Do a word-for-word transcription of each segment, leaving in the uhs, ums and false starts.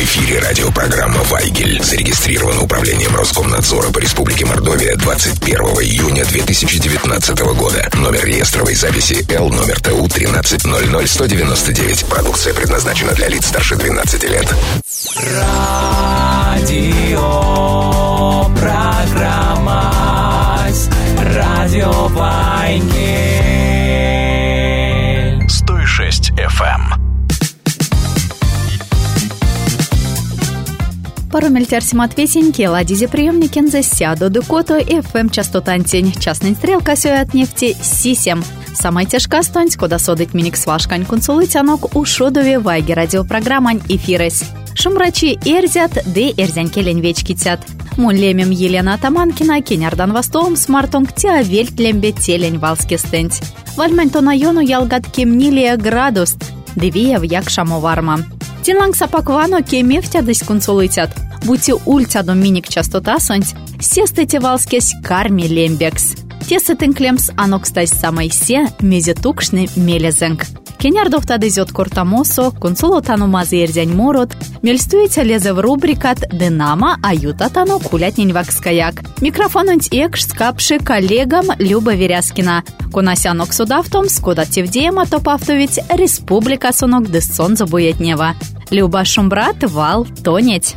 эфире радиопрограмма «Вайгель». Зарегистрирована управлением Роскомнадзора по Республике Мордовия двадцать первого июня две тысячи девятнадцатого года. Номер реестровой записи Л, номер Т У тринадцать ноль ноль сто девяносто девять. Продукция предназначена для лиц старше двенадцати лет. Радио программа Радио Вайгель сто шесть эф эм. Паромельтярси Матвесеньки, ладизи приемники нзеся до декото эф эм частотантень. Частный стрелка сёй от нефти сисем. Самая тяжка стонь, кода содить миник свашкань консулытянок у шодове Вайги радиопрограммань эфирес. Шумрачи эрзят, де эрзяньке ленвечки тят. Мун лемем Елена Атаманкина, кенярдан вастолом смартонг тя вельт лембе телень валски стэнть. Вальмань то на йону ялгат кемнилия градуст, девия в як шамоварма. Тинланг сапаквано кемефтя десь консулытят. Будьте ультяду миник частота сонть, сестете валскесь карми лембекс. Тесетен клемс анокстась самой се мезетукшны мелезенг. Кенярдов тадызет кортамосо, консулотану мазырзянь морот, мельстуете лезе в рубрикат «Динамо», аютатану кулятнень вакскаяк. Микрофонунть экш скапши коллегам Люба Веряскина. Конасянок судавтом скода тевдеема топавтовить республика сонок дессон забуетнева. Люба Шумбрат вал тонеть.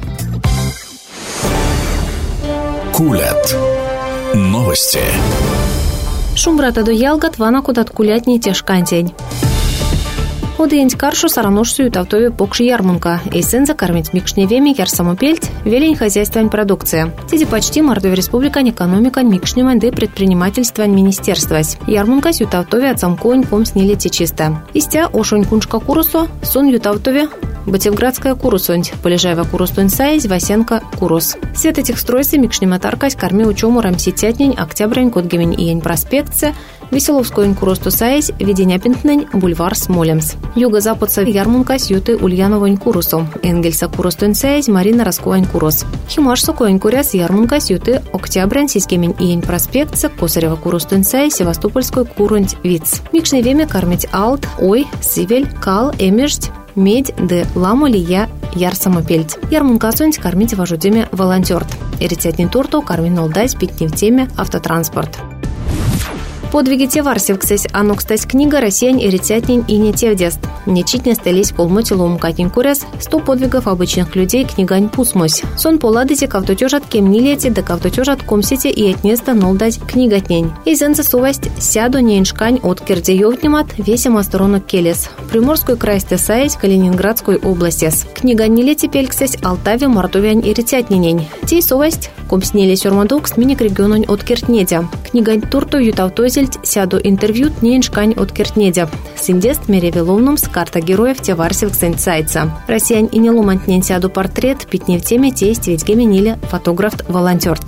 Кулят. Новости. Шумбрата до ялгат вана кудат кулятни тяжкантень. Одеянь каршу сараношсу ютавтове покши ярмунка. Эйсен закармить микшневеми ярсамопельть, велень хозяйствовань продукция. Тиди почти Мордовия республика экономика микшневань де предпринимательствовань министерствась. Ярмунка с ютавтове отсамконь ком снили чисто. Истя ошонь куншка курусо, сон ютавтове Батевградская курусонть, полежаева курустонь сайз, Васенко курус. Свет этих стройств микшнематаркась карми учему рамситятнень, октябрень, кодгемень иень проспекция, Веселовской куросту сайз, ведения пинтнень, бульвар Смолемс. Юго-западца ярмункась юты Ульяновонь курусом, Энгельса курустонь сайз, Марина Расковань курус. Химаш сокоень куряс ярмункась юты октябрень, сискемень иень проспекция, Косарева курустонь сайз, Севастопольской курунть виц. Микшне время кармить алт, ой, сивель, кал, эмеждь, медь, де ламолия, ярсамопельть. Ярмункасонть кармить вожудеме волонтерт. Эритятнин турто кармин олдась питни в теме автотранспорт. Подвиги те варсевксесь, анокстась книга «Россиян эритятнин и не тевдест». Нечитне стелись полмотилом катин куряс, сто подвигов обычных людей книгань пусмось. Сон поладите кавтотежат кемнилете, да кавтотежат комсите и отнеста нолдать книгатнень. Изен засувасть сяду нейншкань от кердеевтнимат весем осторонок келес. Приморской крайсте саять Калининградской областес. Книгань нилете пельксесь Алтаве мордовян эритятнинень. Тей сувасть комснели сюрмадок с миник региононь от кертнедя. Книгань турто ютавтозельть сяду интервью нейншкань от кертнедя. Синдест меревеловном с карта героев те варсевк сенцайца. Россиян и не ломантнень сяду портрет, питни в теме тесть ведь геменили фотограф-волонтерт.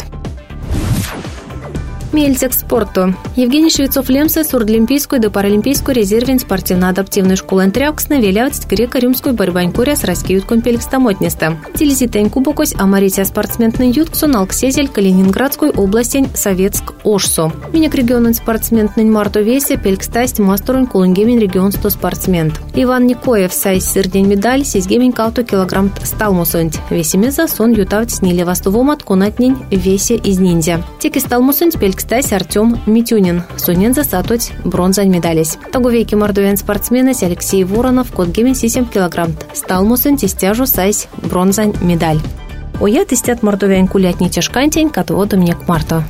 Мельцек спорту. Евгений Швецов-Лемсе с Урдлимпийской до Паралимпийской резервен спортивно-адаптивной школы Тряуксна велявать греко-римскую борьбань куря с раскиют компелькстамотнеста. Телезитень кубокось амаритя спортсменный ютксон алксезель Калининградской областень Советск Ошсо. Минек регионен спортсменный марто весе пелькстасть мастерун кулынгемин регион сто спортсмент. Иван Никоев сайз сырдень медаль сизгемин калто килограмм сталмусонть. Весемеза сон ютавт снили вастовомат конатнень весе из ниндзя. Теки сталмусонть пелькстасть Стась Артем Митюнин. Сунен засатуть бронзань медались. Таговейки мордовян спортсмены Алексей Воронов кодгемен семь килограмм. Сталмусен тестяжу сайз бронзань медаль. Оя тестят мордовян кулятни тяжкантень, катоводу мне к марту.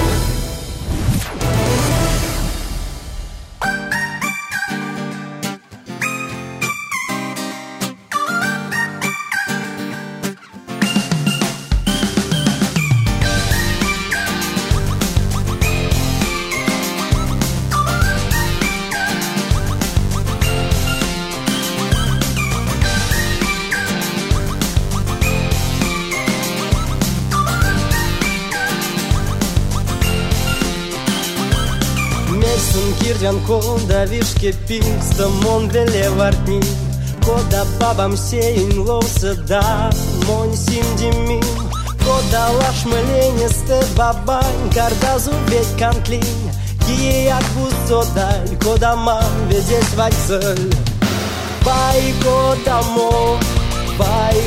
Кода вишке писта монделе вартни, кода бабам сеин лоуса да монь симдимим, кода лаш мылене сте бабань кардазу ведь кантлин, кие акбусодаль, кода мам ведесь вальцель. Бай кода мо, бай кода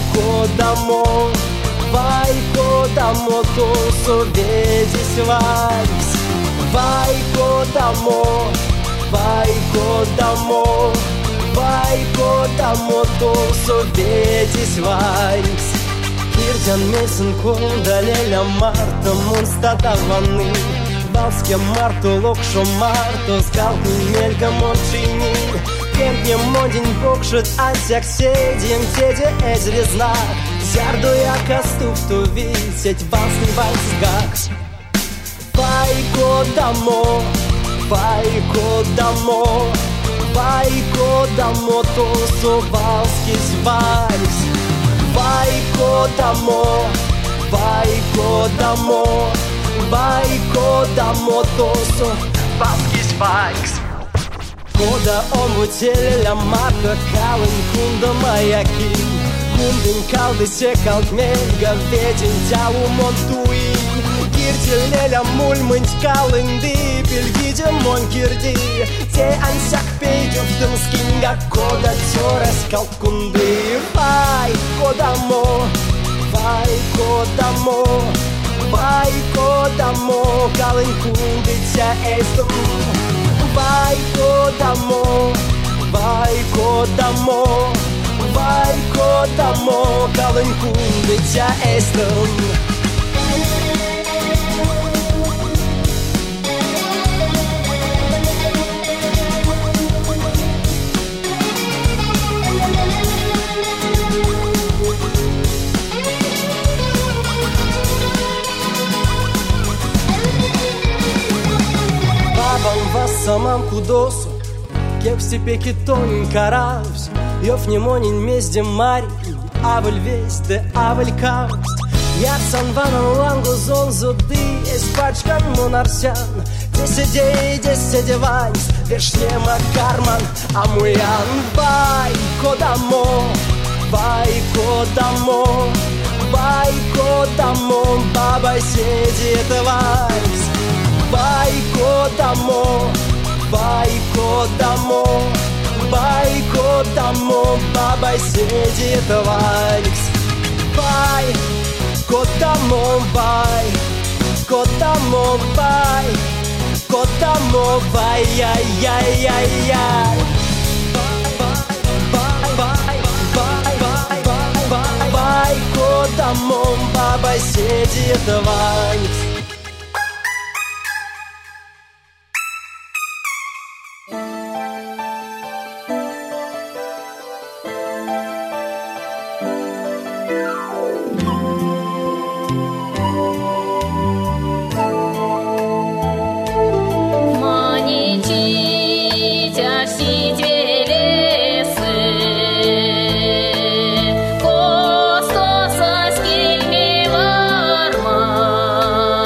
кодамо, vai кодамо, то советись вайс. Vai кодамо, vai кодамо, vai кодамо, то советись вайс. Kirjan mesin kundalella marta monstata vanni. Valske marto lokšo marto skalkni melka mončini. Kempje mondin pokšut ansjak sėdім tėdė ezrizna. Zjardoja kastuf tu visėt valsni valsgaks. Vai kodamo, vai kodamo, vai kodamo, to so valskis vals. Vai kodamo, vai kodamo, vai kodamo, to so valskis vals. Кода омбутелеля марка калын кунда маяки. Кундын калды секалт мельга ветин тяу монтуи. Киртелеля мульмынт калынды пельгиде мон кирди. Те ансяк пейдюктым скинга кода тёрес калт кунды. Вай кодамо, вай кодамо, вай кодамо, калын кунды тя эстым. Vai kodamo, vai kodamo, vai kodamo, kalın kundica estem. Самам кудосу, кеп себе китонин каравс, йов немонин мезде мари, авель везде, авель кавст. Ярсан ванан лангу зон зуды, эспачкан монарсян, десяде, десяде ванс, вершнема карман, амуян. Vai кодамо, vai кодамо, vai кодамо, бабай сидит ванс. Vai кодамо, vai кодамо, vai кодамо, бабай сидит вальс. Vai кодамо, vai кодамо, vai кодамо, vai, яй, яй, яй, яй. Vai кодамо, бабай сидит вальс. Костаса скильми ларма.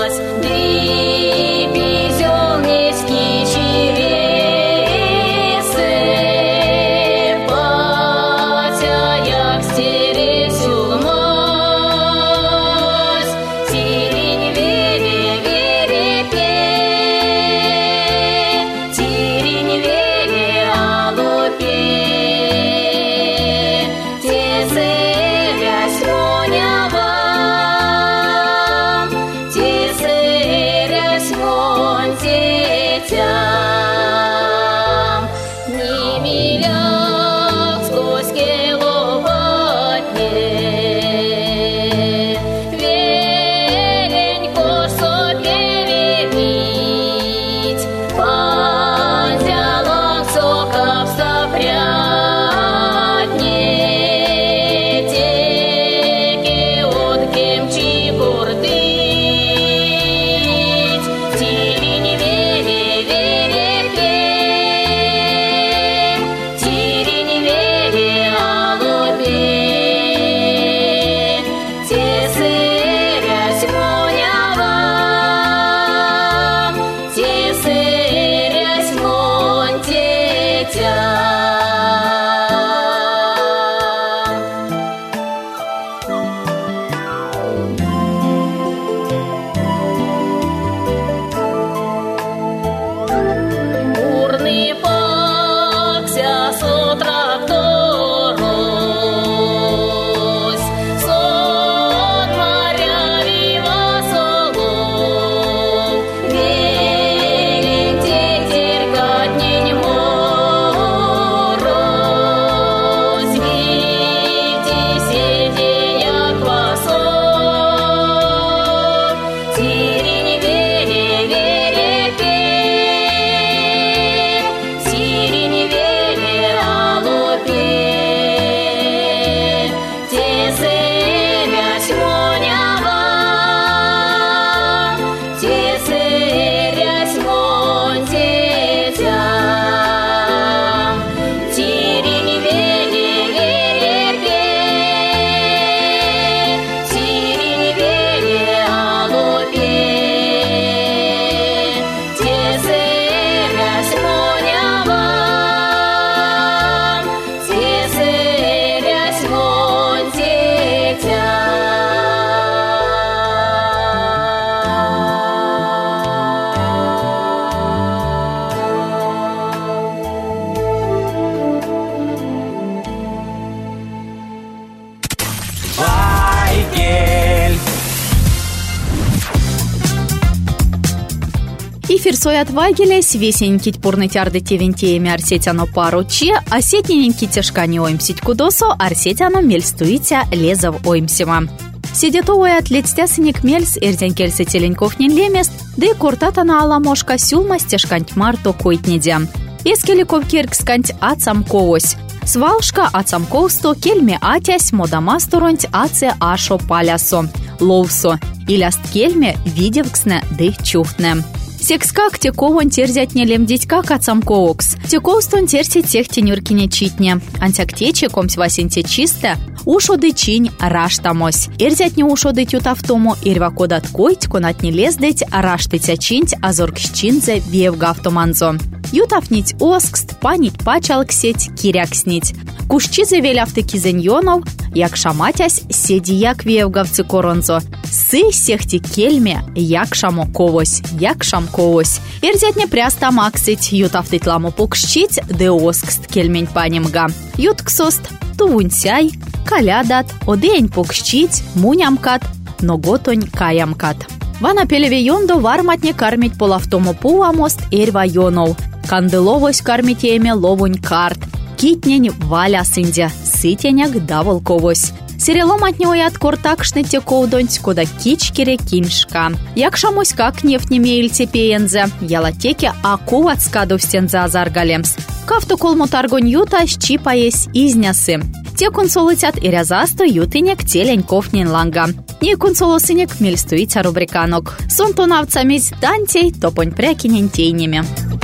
Эфир соят вагелес, весенький пурный тярды тевентеями арсетяно пару че, а сетненький тяжкани оймсить кудосо, арсетяно мельстуитя лезов оймсима. Сидетовый атлетстясыник мельс, эрден кельсы теленьков не лемест, да и куртатана аламошка сюлма стежканть марто койтнедя. Ескеликов кирксканть ацамковось. Свалшка ацамковсто кельме атясь модамасторонть аце ашо палясо. Ловсо. Иляст кельме видевксне да чуфтне. Секскак тековон терзять не лемдить как ацамковокс. Тековстон терсит тех тенюркине читне. Антяктече комсь васенте чисто. Ушоды чинь раштамось. Эрзять не ушоды тютавтому, ирвакодат койт, конат не лездеть, раштыть очинть, азоркщинзе вевга автоманзо. Ютафнить оскст, панить пачалксеть, кирякснить. Кушчизе велявты кизеньонов, як шаматясь, седи як вевгавцы коронзо. Сы сехти кельме, як шамоковось, як шамковось. Эрзять не прястамаксить, ютафтыть ламу пукщить, де оскст кельмень панимга. Ютксост, тувунсяй, калядат, одень пукщить, мунямкат, ноготонь каямкат. Вана пелеве йондо варматне кармить полавтому пуамост эрва йонов. Канделовось кармить еме ловунь карт. Китнень валя сындя, сытеняк даволковось. Серелом от него и от кортакшны тековдонь, кода кичкере киншка. Якша моська кнеф не мейльте пеензе, ялатеке аку от скаду в стенза азаргалемс. Кафту колму таргонь юта щипаесь изнясы. Те консолытят и рязасто ютынек теленьков ненланга. Не консолосынек мельстуица рубриканок. Сонтонавцамись дантей топонь прякинень тейнями.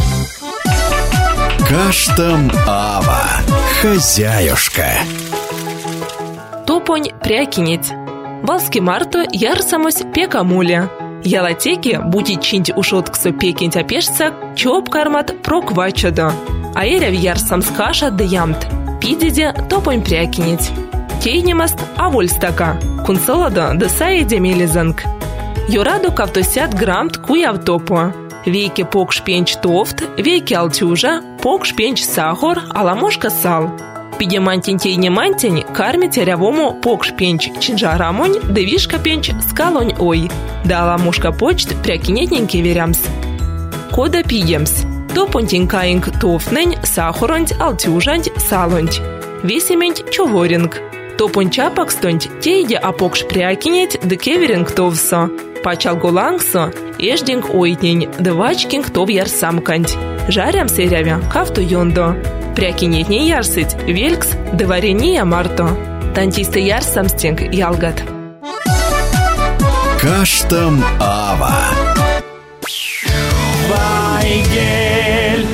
Каштам Ава. Хозяюшка. Топонь прякинеть. Балски марто ярсамось пекамуля. Ялатеки будет чинть ушотксо пекинть опешца, чоп кармат проквачадо. А эряв ярсам скаша да ямт. Пидеде топонь прякинеть. Кейнемаст авольстака. Кунсолодо да саеде мелизанг. Юраду кавтосят грамт куяв топо. Вейке пок шпенч тофт, вейке алтюжа, пок шпенч сахар, аламошка сал. Пидемантень тейнемантень кармить рявому пок шпенч чинжарамонь, да вишка пенч скалонь ой. Да аламошка почт прякинетненький верямс. Кода пидемс. Топонтень каинг тофтнень, сахаронть, алтюжанть, салонть. Весементь чуворинг. Топонь чапакстонть, тейде апок шпрякинеть, да кеверинг товсо. Пачал голангсо, эждинг ойтнень, да вачкинг тов ярсамканть. Жарям серявя, кафту йондо. Прякинетней ярсыть, велькс, да варенья марто. Тантисты ярсамстинг ялгат. Каштам Ава. Вайгель.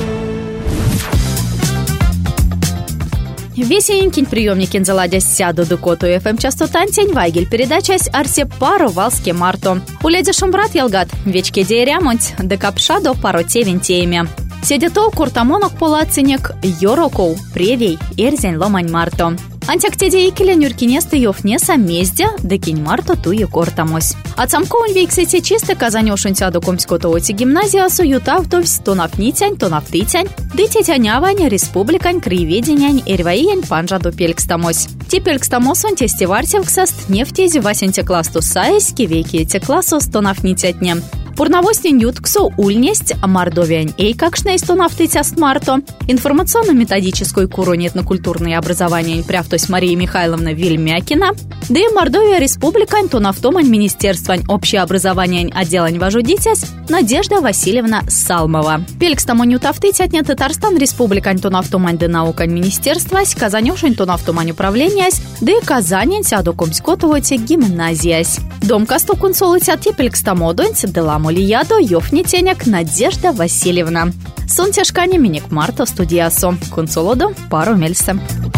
Весенький приемник инзаладя сяду дукоту эф эм частотантень вайгель передачась арсе пару валске марто. Уледи шумбрат ялгат, вечке деерямонть, да капша до пару тевентеями. Седето куртамонок полацинек, йороков, превей, эрзень ломань марто. Антяктеде икеля нюркинесты ёфнеса мезде, да кинь марто туе кортамось. От самковын вейксете чисто казанёшунся до комскотовоти гимназиасу ютавтовсь то нафнитянь, то нафтытянь, да тетянявань, республикань, краеведенянь, эрваиянь панжа до пелькстамось. Те пелькстамосон тесте варсевксаст, нефтези васенте класту саеськи, вейки те классос то нафнитятне. Пурновостень ютксо ульнесть мордовиань эйкакшнейс то нафтытяст марто. Информационно-методической куру этнокультурное образование прявтось Мария Михайловна Вельмякина, да и Мордовия республикань то нафтомань министерствань общеобразования отделань вожудитясь Надежда Васильевна Салмова. Пелькстамоню тафтытятне Татарстан республикань то нафтомань да наукань министерствась, Казанёшень то нафтомань управлениясь, да и Казанень сяду комскотовоти гимназиясь. Дом касту консолытят и пелькстамодонь да ламолиядо ёфнитеняк Надежда Васильевна. Сон тяжкани миник марто студиасо. Консолодо пару мельса.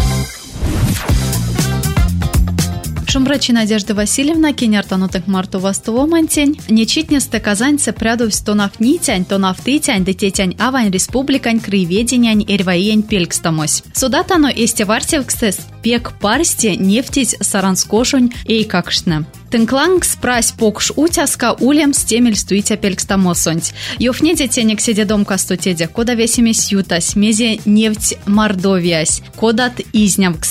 Шумбрачи Надежда Васильевна, кеняртанутых марту вастуво мантень, нечитнесте казаньце прядовсь то нафнитянь, то нафтытянь, да тетянь авань республикань, краеведенянь, эрваиянь пелькстамось. Судатано эсте варсевкстес пек парсте нефтить саранскошунь эйкакшне. Тенкланг спрась покш утяска улем стемель стуитя пелькстамосонть. Ёфнеде тенек седе дом кастутеде, кода весемесь ютась, мезе нефть Мордовиясь, кодат изнявксне.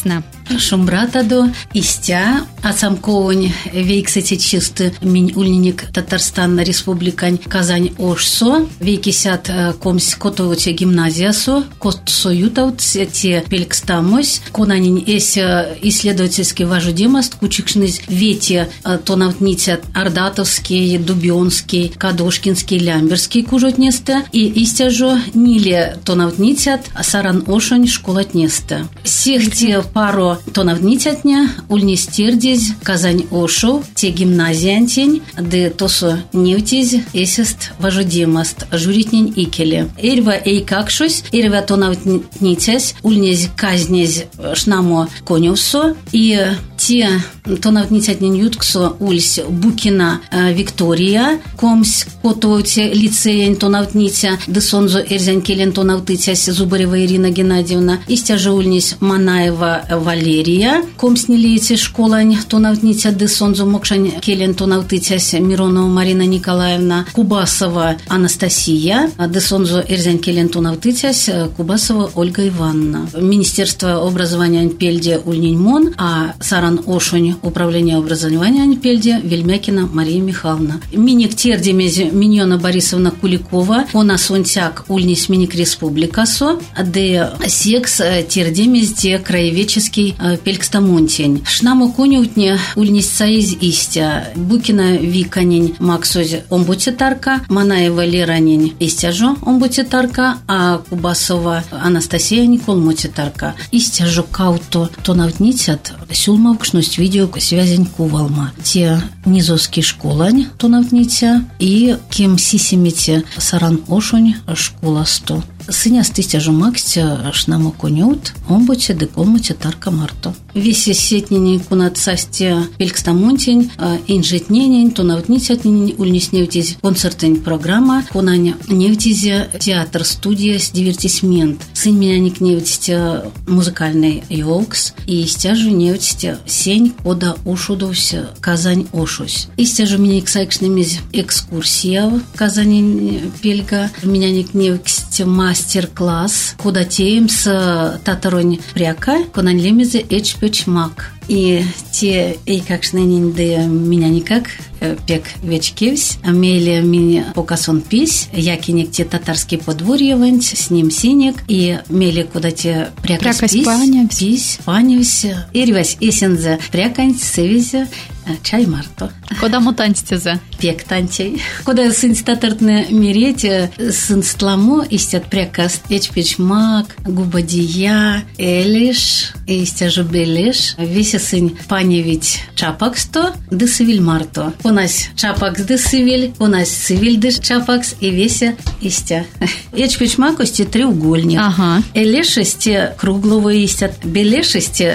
Шумбратадо, истя, ацамковань, вейксати чисты, минь ульниник Татарстан Республикань Казань Ошсо, вейкисят комсь котовоте гимназиясо, котсо ютаут, те пелькстамось, конанин эс исследовательский важудемост, кучикшниз вети тонавтнитят Ардатовский, Дубионский, Кадошкинский, Лямберский кужотнесте, и истяжо ниле тонавтнитят Саран Ошонь школотнесте. Всех те пару тонавтнитятня, ульнистердизь, Казань Ошу, те гимназиантень, де тосо невтизь, эсест важудемост, журитнень икеле. Эрва эй какшусь, эрва тонавтнитясь, ульнезь казнезь шнамо коневсо, и те тонавтнитятнень ютксо ульсь Букина Виктория, комсь котовоте лицеянь тонавтнитя, де сонзо эрзянькелен тонавтитясь Зубарева Ирина Геннадьевна, истяжо ульнись Манаева Валерия, комснилиете школань тонавтнитя де сонзо мокшань келен тонавтитясь Миронова Марина Николаевна, Кубасова Анастасия, де сонзо эрзянь келен тонавтитясь Кубасова Ольга Ивановна. Министерство образования Аньпельде Ульниньмон, а Саран Ошонь управление образования Аньпельде Вельмякина Мария Михайловна. Миник тердемез Миньона Борисовна Куликова, она сонтяк ульнись миник республикасо, де секс тердемез де краеведческий пелькстамонтень. Шнамо конютне ульнись саиз истя, Букина Виканень Максоз омбутитарка, Манаева Леранень истяжо омбутитарка, а Кубасова Анастасия Никол мотитарка. Истяжо кауто тонавтнитят сюлмавкшность видео связень кувалма. Те низовские школань тонавтнитя и кем сисимите Саран Ошонь школа сто. Сыня стыстяжу макстя шнамо конют, омбуче деколмуче тарка марто. Весе сетнени кунат састе пелькстамонтень, инжетненень, тонавтнитятнень, ульнисневтизь концертень программа, кунаня невтизе театр, студия, дивертисмент. Сын меня не кневтите музыкальный йолкс, и стяжу невтите сень кода ушудовся Казань Ошусь. И стяжу меня ксайкшнемиз экскурсия в Казани пельга, меня не кневтите мастер-класс, куда теем с татаронь пряка, кунань лемезе эчпеч мак. И те, и как шненин де меня никак пек вечкевсь, а мели меня покасон пись, якиник те татарский подворье венч, с ним синек, и мели куда те прякась пись, пись, паневсь, и ревась эсензе прякань, севизе, чай марто. Кода мутантистезе? Пек тантей. Кода сын статартне мирете, сын стламо, истят прякас, эчпеч мак, губадия, элиш, истяжу белиш, весь сын паневить чапаксто, де сивиль марто. У нас чапакс де сивиль, у нас сивиль де чапакс, и весе истя. Эчпеч мак ости треугольник. Ага. Элиш ости круглого истят, белиш ости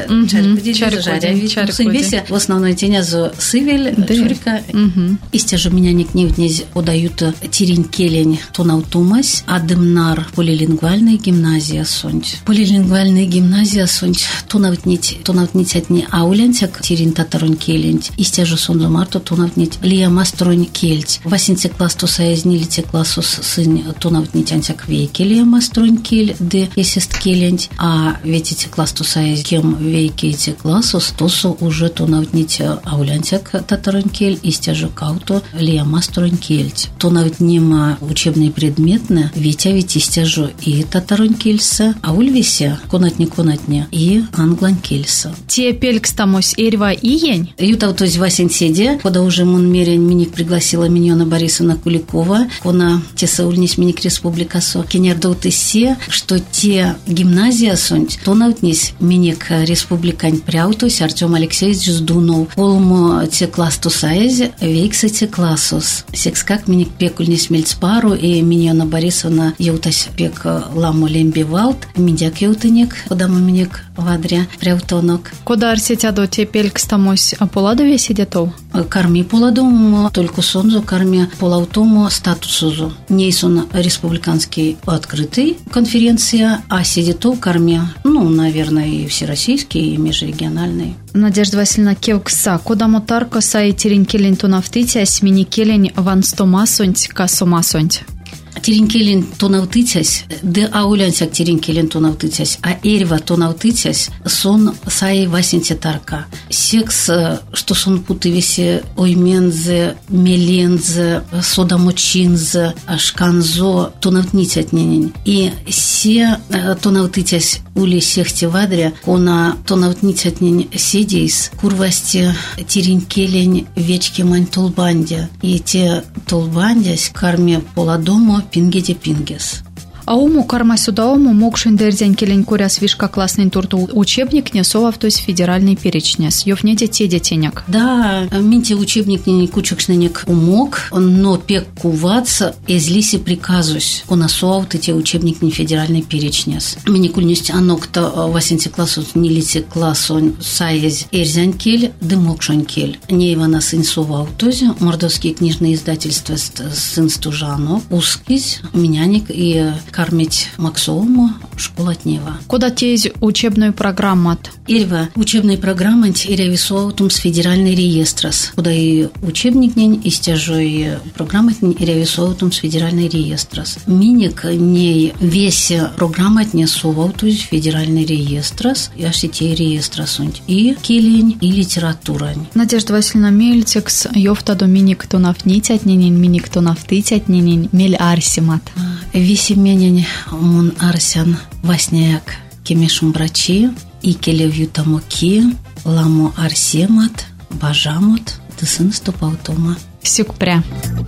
чаркуди, сын весе в основной теня за сивиль, чурика. Истяжу меня не кневтнезь удают тирень келень тонаутумась, адемнар полилингвальная гимназия сонть. Полилингвальная гимназия сонть тонавтнить, тонавтнить отни аулянтяк тирень татаронь келень. Истяжу сонзу марто тонавтнить лия мастронь кельть. Васинце класс то саязнилите классус сын тонавтнить антяк вейке лия мастронь кель, де есест келень, а ведь эти класс то саяз кем вейке эти классус, тосу уже тонавтнить аулянтяк татаронь кель, истяжу кауто лия мастронь кельть. Тонавтнима учебный предметны, ветя ведь истяжу и татаронь кельса, а ульвися конатни конатня и англань кельса. Те пелькстамось эрва иень? Ютавтось Васин седе, куда уже мун мерень миник пригласила Миньона Борисовна Куликова, кона те саульнись миник республикасо, кенердоуты се, что те гимназия сонть, тонавтнись миник республикань пряутось Артем Алексеевич Ждунов, полмо те класс тусаезе, вейкса те классус. Секс как миник пекульнись мельцпару, и Миньона Борисовна еутась пек ламу лембивалт, миндяк еутынек, куда мы миник вадря пряутонок. Кода арсетя до те пелькстамось поладове сидетов? Карми поладому, только сонзу карми полаутому статусузу. Нейсон республиканский открытый конференция, а сидетов карми, ну, наверное, и всероссийский, и межрегиональный. Надежда Васильевна Кевкса, кода мотарко сай тирень келень тонавтитя, смени келень ван сто масонть, касо масонть. Теренкелин тонавтыцясь, де аулянсяк теренкелин тонавтыцясь, а эрва тонавтыцясь, сон сай васенте тарка. Секс, что сон путывесе оймензе, мелензе, содамочинзе, шканзо, тонавтницять ненень. И се тонавтыцясь ули сехте вадря, она тонавтницять нень седейс, курвасти теренкелин вечки мань толбандя. И те толбандясь карме поладому пингеде пингес. А уму карма сюдаому мокшин дерзянь келень куряс вишка классный турту учебник несовав, то есть федеральный перечнес. Ёвне детей детенек. Да, минте учебник не кучекшненек умок, но пек кувац эзлиси приказусь. У нас суав эти учебник не федеральный перечнес. Мне кульнесть анокта васенти классу не лите классу саез эрзянь кель, да мокшон кель. Не ивана сын сував, то есть мордовские книжные издательства сын стужано, узкись, меняник и кормить Максоуму школа Тнева. Куда тезь учебную программу от? Ирва учебная программа иревисуаутум с федеральный реестрас. Куда и учебник нень, и стяжой программа иревисуаутум с федеральный реестрас. Миник не весь программа не суваутум с федеральный реестрас, и аж те реестрас и келень, и литература. Надежда Васильевна Мельтекс, ёфта до миник то нафнить от ненень, миник то нафтыть от ненень, мель арсимат. Веси менень мун арсян васняк кемешум брачи и келевью тамуки ламу арсемат бажамут тысын стопаутома. Сюкпря.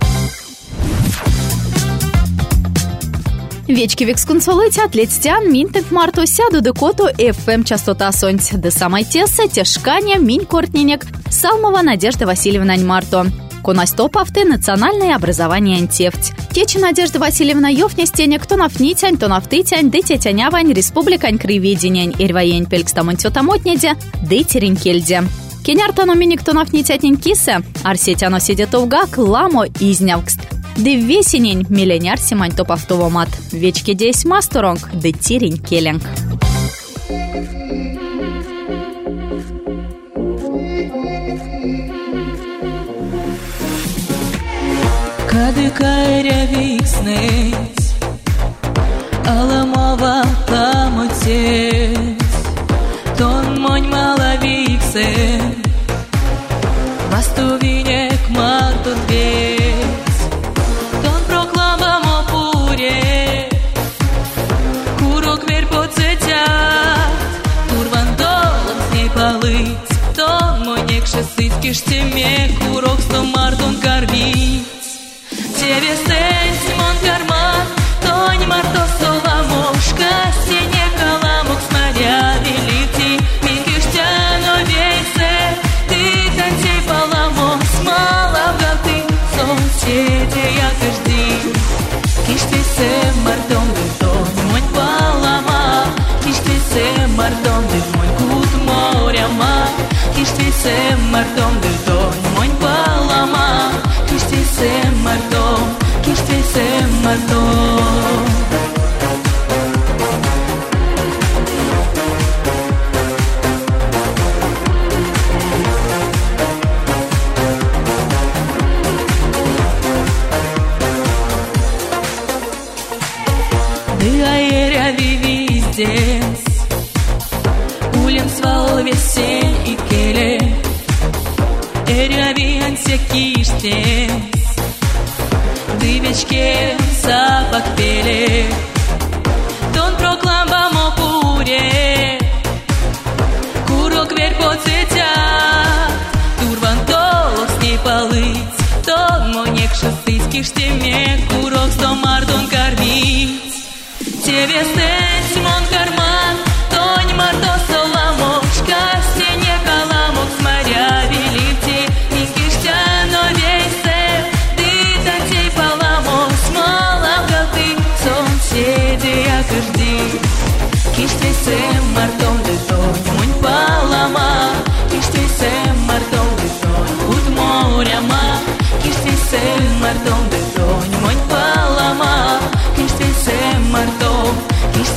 Вечки векскунсолыть атлетстян минтек марту сяду декоту эф эм частота сонть. Да самой тесса тешканя минь кортненек Салмова Надежда Васильевна Ньмарто. Конастop авты национальное образование антефть. Течи Надежда Васильевна Ёфнестене, кто нафнитянь, то нафтытянь, дыте тянявань, республикань криведенянь, ирваень пелькстамон тетамотнеде, дыте ринкельде. Кеняртану миник то нафнитятнень кисе, арсетяно сидетовгак, ламо изнявкст. Ды весенень, миллионер симань топ автовомат. Вечки десь мастеронг, дыте ринкеленг. Кадыкайря викснесь, аламова ламотец, тон монь мала виксе, вастувинек мартон вец, тон проклама мопуре, курок вер поцетят, турван долом с ней полыть, тон монек шестыц киштеме, курок сто мартон кормить. Тебе сенс, мон карман, тонь марто соломошка, сине каламок смаря велити, минкиштяно вейсе, ты танцей паламок, смала галты, солнцете я каждый. Киштвисе мартон дыртон, монь палама, киштвисе мартон дыр, монь кут моряма, киштвисе мартон дыртон, монь палама, киштвисе мартон, киштвисе мартон. Дыаеря вивиздес, улем свал весень и келе, эря вианся киштес. Дывечке запах пели, тон прокламба мопуре, курок вер поцетя, турван толок с ней полыть, тон монек шестыцких штеме, курок сто мартон кормить. Тебе сенс, мон карман, тонь марто соломошка, стене каламок с моря велите, инкиштяно вейсе, ты танцей паламок, смола галты, солнцеде я каждый. Киштвисе мартон дытон, монь палама, киштвисе мартон дытон, кут моряма, киштвисе мартон дытон, монь палама, киштвисе мартон,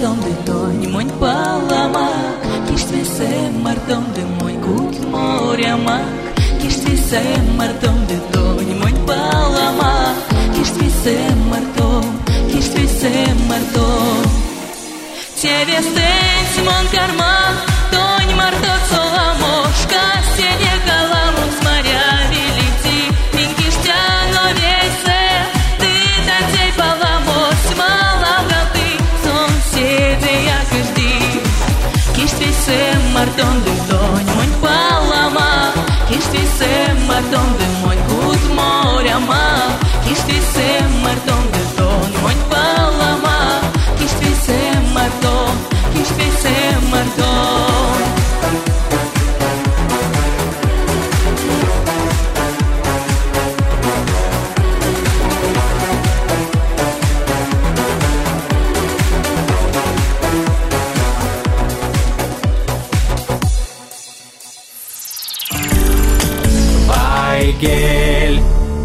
mardom de toni moin palama Kishti se mardom de moin gut morama Kishti se mardom de toni moin palama Kishti se mardom Kishti se mardom Тебе стенс мон карма Тонь мардот соломошка Сене галаму с моря велити Минкиштяно весе Ты танцей поламос Малавга ты Сонседе я кажди Кишти се мардон де тонь Монь палама Кишти се мардон де монь Гуд моряма Кишти се мардон де тонь Монь палама Кишти се мардон Кишти се мардон Вайгель.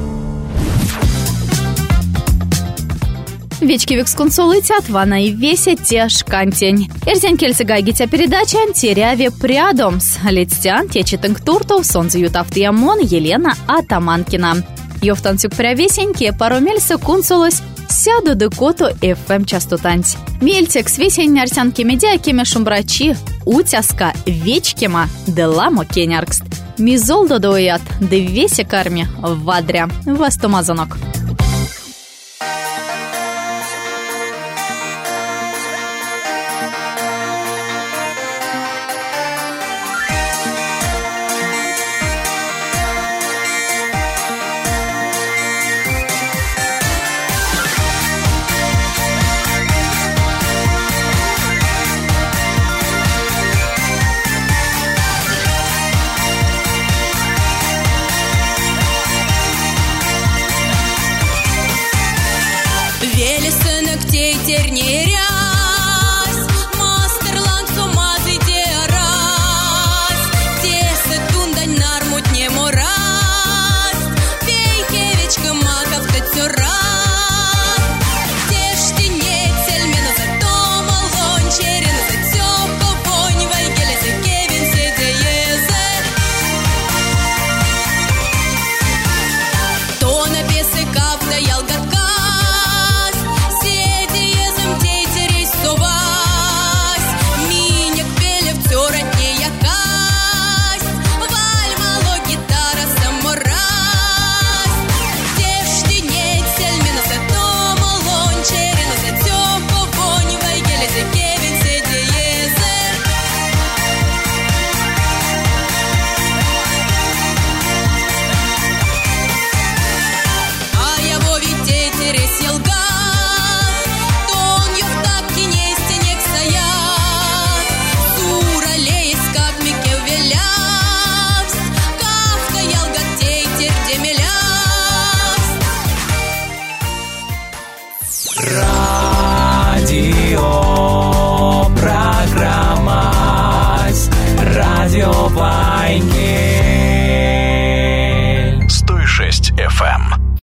Вечки виксконсолитят вана и весе теж кантень. Эрзен кельсы гайгитя передача антиряве прядомс. Летстян течетинг туртов сонзы ютавтиямон Елена Атаманкина. Йофтансюк прявесеньке паромельсы кунсолось сяду декото эф эм частотанць. Мельтекс весень арсянки медиа кеме шумбрачи утяска вечкема деламо кеняркст. Мизол додоят де весе карми вадря вастомазанок.